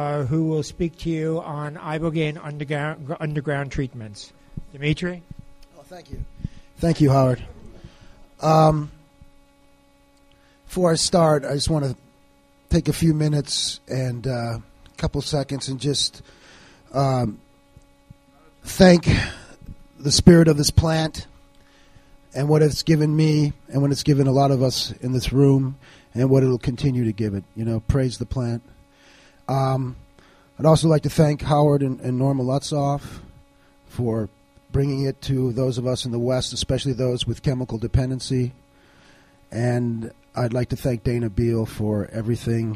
who will speak to you on Ibogaine underground treatments. Dimitri? Oh, thank you. Thank you, Howard. Before I start, I just want to take a few minutes and a couple seconds and just thank the spirit of this plant and what it's given me and what it's given a lot of us in this room and what it'll continue to give it. You know, praise the plant. I'd also like to thank Howard and Norma Lutzoff for bringing it to those of us in the West, especially those with chemical dependency. And I'd like to thank Dana Beal for everything.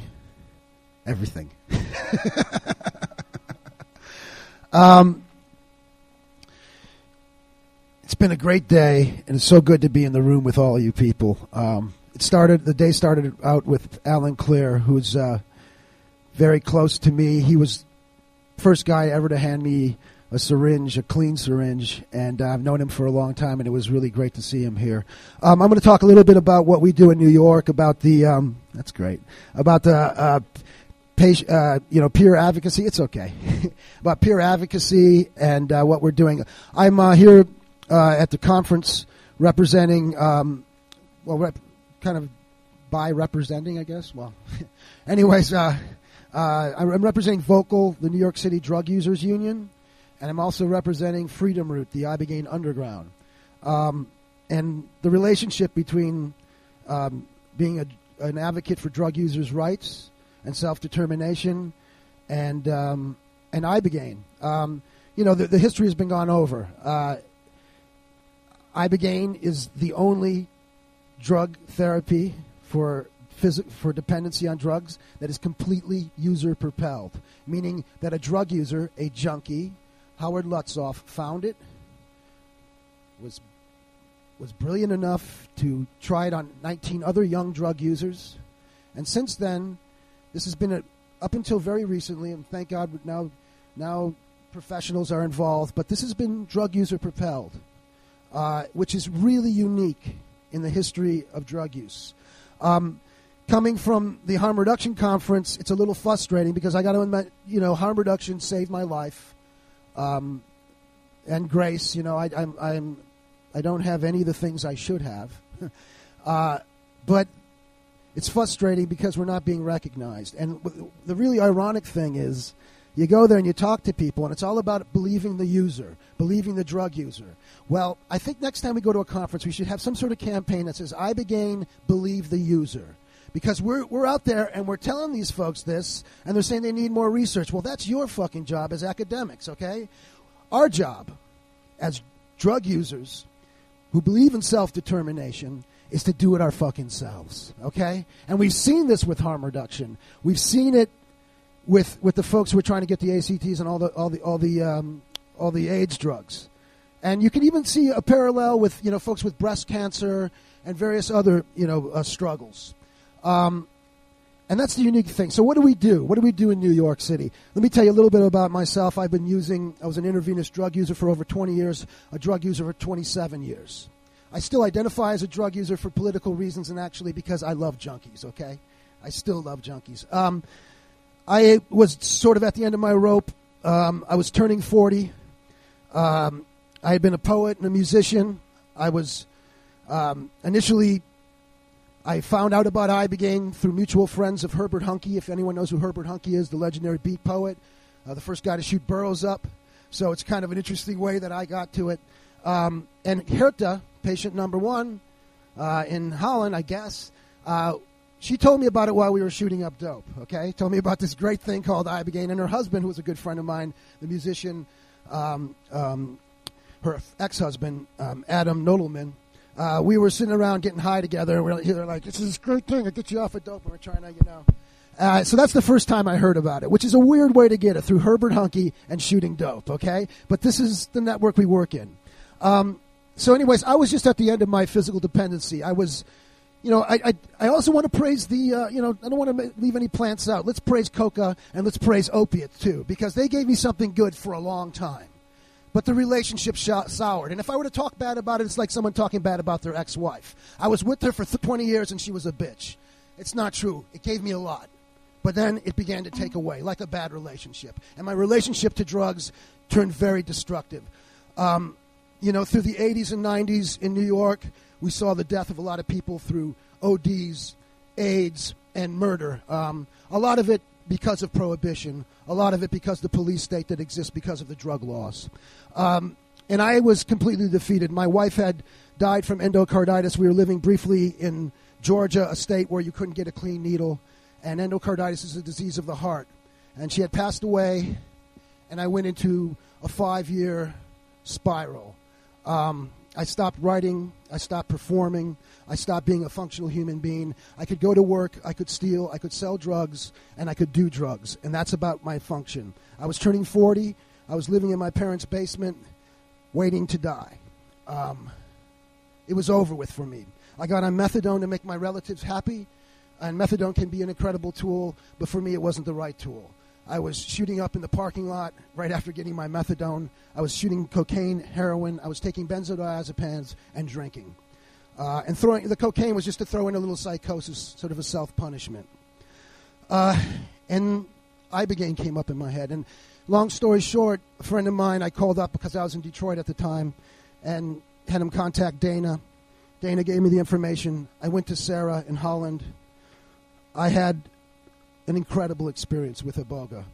It's been a great day, and it's so good to be in the room with all you people. The day started out with Alan Clear, who's very close to me. He was the first guy ever to hand me a syringe, a clean syringe, and I've known him for a long time, and it was really great to see him here. I'm going to talk a little bit about what we do in New York, about the that's great, about the peer advocacy. It's okay. About peer advocacy and what we're doing. I'm here at the conference representing, kind of by representing, I guess. Well, anyways, I'm representing Vocal, the New York City Drug Users Union, and I'm also representing Freedom Route, the Ibogaine Underground. And the relationship between being an advocate for drug users' rights and self-determination and Ibogaine. The history has been gone over. Ibogaine is the only drug therapy for dependency on drugs that is completely user-propelled, meaning that a drug user, a junkie, Howard Lutzoff, found it, was brilliant enough to try it on 19 other young drug users, and since then, this has been up until very recently, and thank God now professionals are involved, but this has been drug user-propelled, which is really unique in the history of drug use. Coming from the Harm Reduction Conference, it's a little frustrating because I got to admit, harm reduction saved my life. And grace, I don't have any of the things I should have, but it's frustrating because we're not being recognized. And the really ironic thing is, you go there and you talk to people, and it's all about believing the user, believing the drug user. Well, I think next time we go to a conference, we should have some sort of campaign that says, Ibogaine, believe the user. Because we're out there and we're telling these folks this, and they're saying they need more research. Well, that's your fucking job as academics, okay? Our job as drug users who believe in self-determination is to do it our fucking selves, okay? And we've seen this with harm reduction. We've seen it with the folks who are trying to get the ACTs and all the AIDS drugs. And you can even see a parallel with folks with breast cancer and various other struggles. And that's the unique thing. So what do we do? What do we do in New York City? Let me tell you a little bit about myself. I was an intravenous drug user for over 20 years, a drug user for 27 years. I still identify as a drug user for political reasons and actually because I love junkies, okay? I still love junkies. I was sort of at the end of my rope. I was turning 40. I had been a poet and a musician. I was initially... I found out about Ibogaine through mutual friends of Herbert Huncke. If anyone knows who Herbert Huncke is, the legendary beat poet, the first guy to shoot burros up. So it's kind of an interesting way that I got to it. And Herta, patient number one in Holland, I guess, she told me about it while we were shooting up dope, okay? Told me about this great thing called Ibogaine. And her husband, who was a good friend of mine, the musician, her ex-husband, Adam Nodelman, we were sitting around getting high together, and they're like, this is this great thing, I'll get you off of dope, and we're trying to, so that's the first time I heard about it, which is a weird way to get it, through Herbert Huncke and shooting dope, okay? But this is the network we work in. So anyways, I was just at the end of my physical dependency. I was, I also want to praise the, I don't want to leave any plants out. Let's praise coca, and let's praise opiates, too, because they gave me something good for a long time. But the relationship soured. And if I were to talk bad about it, it's like someone talking bad about their ex-wife. I was with her for 20 years and she was a bitch. It's not true. It gave me a lot. But then it began to take away, like a bad relationship. And my relationship to drugs turned very destructive. Through the 80s and 90s in New York, we saw the death of a lot of people through ODs, AIDS, and murder. A lot of it because of prohibition. A lot of it because the police state that exists because of the drug laws. And I was completely defeated. My wife had died from endocarditis. We were living briefly in Georgia, a state where you couldn't get a clean needle. And endocarditis is a disease of the heart. And she had passed away, and I went into a 5-year spiral. I stopped writing. I stopped performing. I stopped being a functional human being. I could go to work. I could steal. I could sell drugs. And I could do drugs. And that's about my function. I was turning 40. I was living in my parents' basement, waiting to die. It was over with for me. I got on methadone to make my relatives happy. And methadone can be an incredible tool, but for me it wasn't the right tool. I was shooting up in the parking lot right after getting my methadone. I was shooting cocaine, heroin. I was taking benzodiazepines and drinking. And throwing the cocaine was just to throw in a little psychosis, sort of a self-punishment. And Ibogaine came up in my head. And long story short, a friend of mine I called up because I was in Detroit at the time and had him contact Dana. Dana gave me the information. I went to Sarah in Holland. I had an incredible experience with Iboga.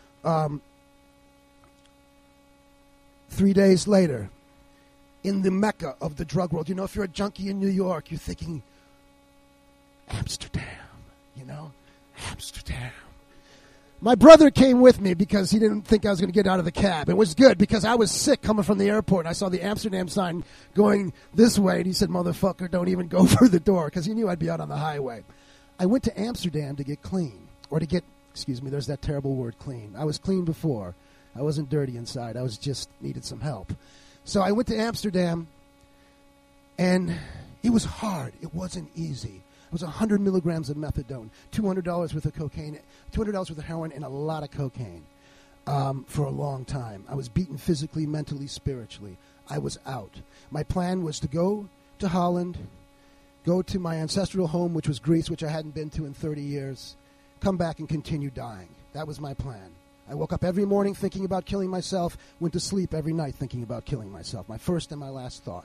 3 days later, in the mecca of the drug world, if you're a junkie in New York, you're thinking, Amsterdam, Amsterdam. My brother came with me because he didn't think I was going to get out of the cab. It was good because I was sick coming from the airport. And I saw the Amsterdam sign going this way, and he said, motherfucker, don't even go for the door, because he knew I'd be out on the highway. I went to Amsterdam to get clean, or to get, there's that terrible word, clean. I was clean before. I wasn't dirty inside. I was just needed some help. So I went to Amsterdam, and it was hard. It wasn't easy. It was 100 milligrams of methadone, $200 worth of cocaine, $200 worth of heroin, and a lot of cocaine for a long time. I was beaten physically, mentally, spiritually. I was out. My plan was to go to Holland, go to my ancestral home, which was Greece, which I hadn't been to in 30 years, come back and continue dying. That was my plan. I woke up every morning thinking about killing myself, went to sleep every night thinking about killing myself, my first and my last thought.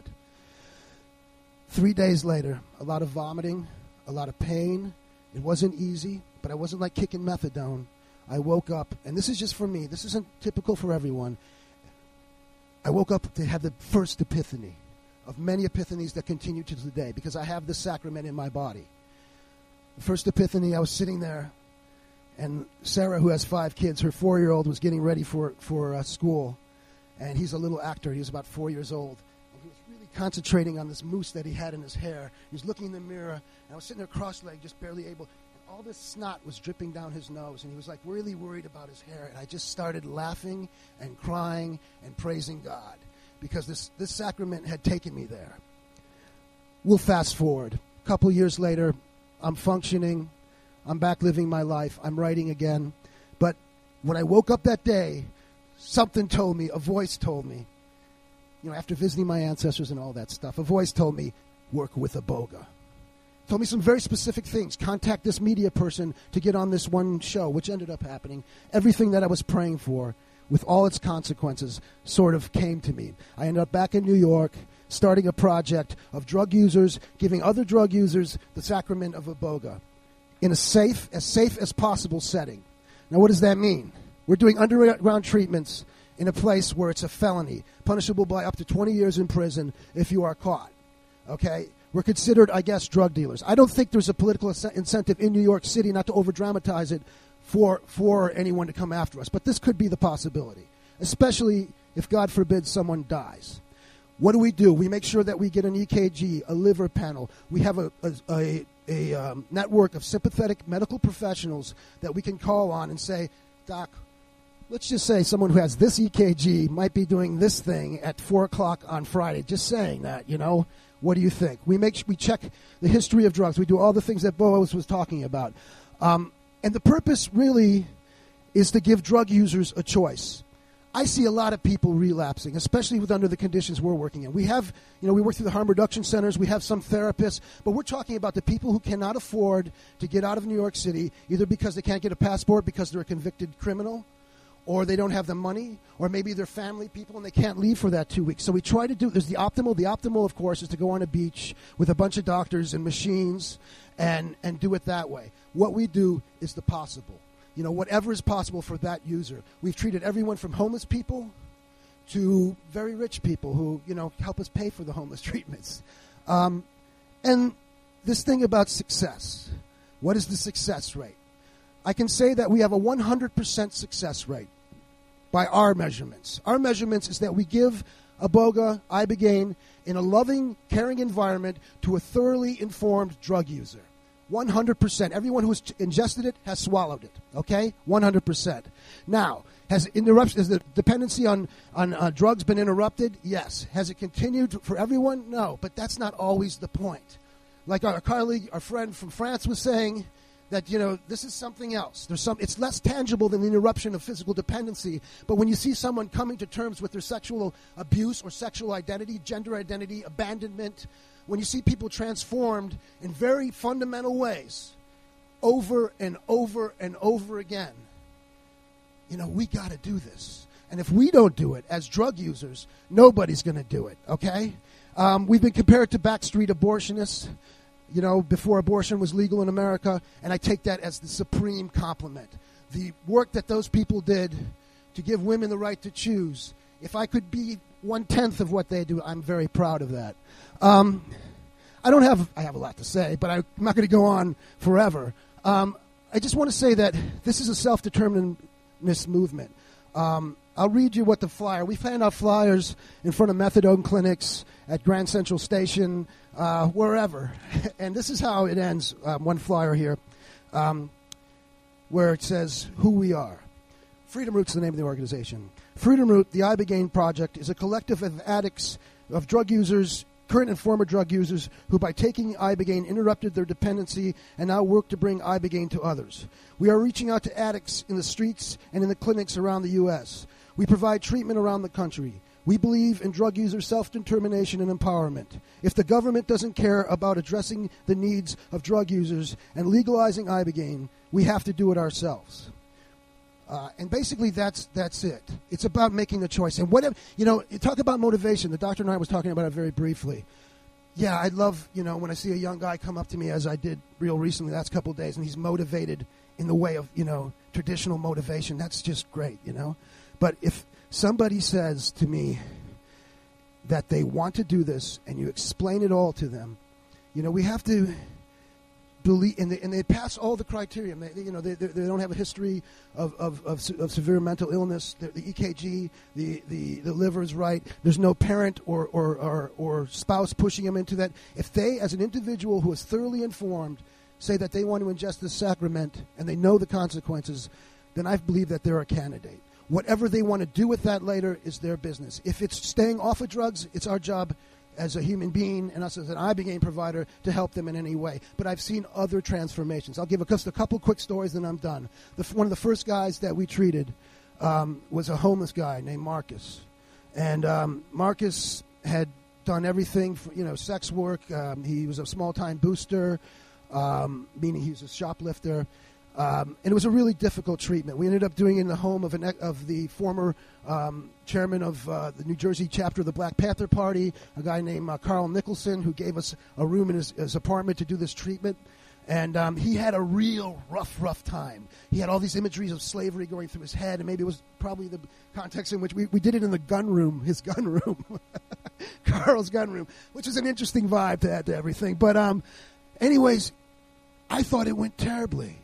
3 days later, a lot of vomiting, a lot of pain. It wasn't easy, but I wasn't like kicking methadone. I woke up, and this is just for me. This isn't typical for everyone. I woke up to have the first epiphany of many epiphanies that continue to today, because I have this sacrament in my body. The first epiphany, I was sitting there, and Sarah, who has 5 kids, her 4-year-old was getting ready for school, and he's a little actor. He was about 4 years old, and he was really concentrating on this mousse that he had in his hair. He was looking in the mirror, and I was sitting there cross-legged, just barely able, and all this snot was dripping down his nose, and he was like really worried about his hair, and I just started laughing and crying and praising God, because this sacrament had taken me there. We'll fast forward. A couple years later, I'm functioning. I'm back living my life. I'm writing again. But when I woke up that day, something told me, a voice told me, after visiting my ancestors and all that stuff, a voice told me, work with Iboga. Told me some very specific things. Contact this media person to get on this one show, which ended up happening. Everything that I was praying for, with all its consequences, sort of came to me. I ended up back in New York, starting a project of drug users, giving other drug users the sacrament of Iboga in as safe as possible setting. Now, what does that mean? We're doing underground treatments in a place where it's a felony, punishable by up to 20 years in prison if you are caught. Okay? We're considered, I guess, drug dealers. I don't think there's a political incentive in New York City, not to over-dramatize it, for anyone to come after us. But this could be the possibility, especially if, God forbid, someone dies. What do? We make sure that we get an EKG, a liver panel. We have a network of sympathetic medical professionals that we can call on and say, Doc, let's just say someone who has this EKG might be doing this thing at 4 o'clock on Friday. Just saying that, What do you think? We check the history of drugs. We do all the things that Boaz was talking about. And the purpose really is to give drug users a choice. I see a lot of people relapsing, especially under the conditions we're working in. We have, we work through the harm reduction centers. We have some therapists, but we're talking about the people who cannot afford to get out of New York City, either because they can't get a passport because they're a convicted criminal, or they don't have the money, or maybe they're family people and they can't leave for that 2 weeks. So we try to do, there's the optimal. The optimal, of course, is to go on a beach with a bunch of doctors and machines and do it that way. What we do is the possible. Whatever is possible for that user. We've treated everyone from homeless people to very rich people who, help us pay for the homeless treatments. And this thing about success. What is the success rate? I can say that we have a 100% success rate by our measurements. Our measurements is that we give ibogaine in a loving, caring environment to a thoroughly informed drug user. 100%. Everyone who has ingested it has swallowed it. Okay? 100%. Now, has the dependency on drugs been interrupted? Yes. Has it continued for everyone? No. But that's not always the point. Like our colleague, our friend from France was saying, that, this is something else. It's less tangible than the interruption of physical dependency. But when you see someone coming to terms with their sexual abuse or sexual identity, gender identity, abandonment, when you see people transformed in very fundamental ways over and over and over again, we got to do this. And if we don't do it as drug users, nobody's going to do it, okay? We've been compared to backstreet abortionists, before abortion was legal in America, and I take that as the supreme compliment. The work that those people did to give women the right to choose, if I could be 1/10 of what they do, I'm very proud of that. I have a lot to say, but I'm not going to go on forever. I just want to say that this is a self-determinedness movement. I'll read you what the flyer. We hand out flyers in front of methadone clinics, at Grand Central Station, wherever. And this is how it ends, one flyer here, where it says who we are. Freedom Root's the name of the organization. Freedom Root, the ibogaine project, is a collective of addicts, of drug users, current and former drug users, who by taking ibogaine interrupted their dependency and now work to bring ibogaine to others. We are reaching out to addicts in the streets and in the clinics around the U.S. We provide treatment around the country. We believe in drug user self-determination and empowerment. If the government doesn't care about addressing the needs of drug users and legalizing ibogaine, we have to do it ourselves. And basically, that's it. It's about making a choice. And whatever, you talk about motivation. The doctor and I was talking about it very briefly. Yeah, I'd love, when I see a young guy come up to me, as I did real recently, the last couple of days, and he's motivated in the way of, traditional motivation. That's just great, But if somebody says to me that they want to do this, and you explain it all to them, we have to believe, and they pass all the criteria. They don't have a history of severe mental illness. The EKG, the liver is right. There's no parent or spouse pushing them into that. If they, as an individual who is thoroughly informed, say that they want to ingest this sacrament and they know the consequences, then I believe that they're a candidate. Whatever they want to do with that later is their business. If it's staying off of drugs, it's our job as a human being and us as an ibogaine provider to help them in any way. But I've seen other transformations. I'll give just a couple quick stories and I'm done. One of the first guys that we treated was a homeless guy named Marcus. And Marcus had done everything, sex work. He was a small-time booster, meaning he was a shoplifter. And it was a really difficult treatment. We ended up doing it in the home of the former chairman of the New Jersey chapter of the Black Panther Party, a guy named Carl Nicholson, who gave us a room in his apartment to do this treatment. And he had a real rough time. He had all these imageries of slavery going through his head, and maybe it was probably the context in which we did it in the gun room, his gun room, Carl's gun room, which is an interesting vibe to add to everything. But anyways, I thought it went terribly.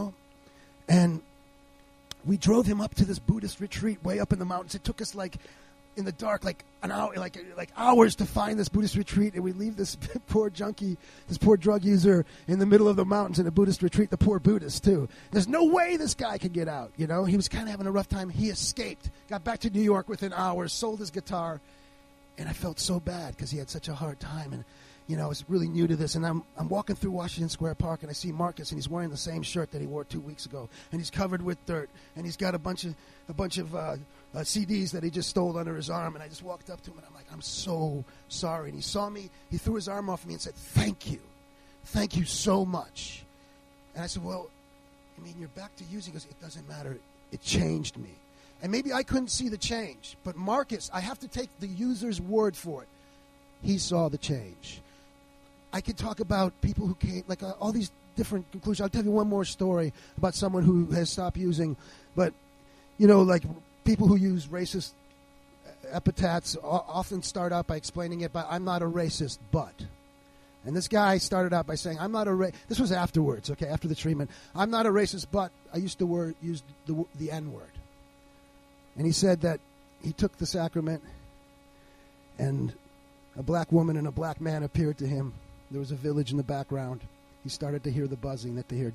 And we drove him up to this Buddhist retreat way up in the mountains. It took us in the dark, an hour, like hours to find this Buddhist retreat. And we leave this poor junkie, this poor drug user in the middle of the mountains in a Buddhist retreat, the poor Buddhist too. There's no way this guy could get out. He was kind of having a rough time. He escaped, got back to New York within hours, sold his guitar. And I felt so bad because he had such a hard time. is really new to this, and I'm walking through Washington Square Park, and I see Marcus, and he's wearing the same shirt that he wore 2 weeks ago, and he's covered with dirt, and he's got a bunch of CDs that he just stole under his arm, and I just walked up to him, and I'm like, I'm so sorry. And he saw me, he threw his arm off me and said, thank you so much. And I said, well, you're back to using. He goes, it doesn't matter, it changed me. And maybe I couldn't see the change, but Marcus, I have to take the user's word for it. He saw the change. I could talk about people who came, like all these different conclusions. I'll tell you one more story about someone who has stopped using, but, like people who use racist epithets often start out by explaining it by, I'm not a racist, but. And this guy started out by saying, I'm not a this was afterwards, okay, after the treatment. I'm not a racist, but I used to use the N-word. And he said that he took the sacrament and a black woman and a black man appeared to him. There was a village in the background. He started to hear the buzzing that they heard.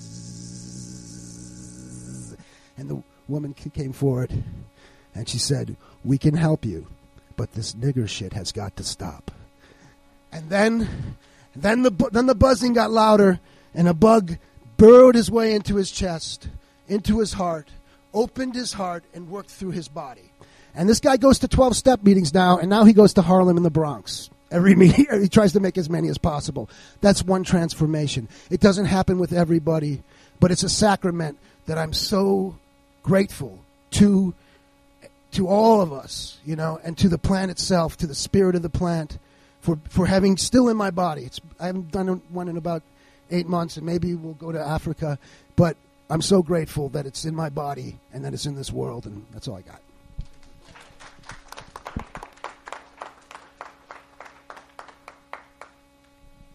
Zzz, and the woman came forward, and she said, we can help you, but this nigger shit has got to stop. And then the buzzing got louder, and a bug burrowed his way into his chest, into his heart, opened his heart, and worked through his body. And this guy goes to 12-step meetings now, and now he goes to Harlem in the Bronx. Every meeting, he tries to make as many as possible. That's one transformation. It doesn't happen with everybody, but it's a sacrament that I'm so grateful to all of us, and to the plant itself, to the spirit of the plant, for having still in my body. I haven't done one in about 8 months, and maybe we'll go to Africa, but I'm so grateful that it's in my body and that it's in this world, and that's all I got.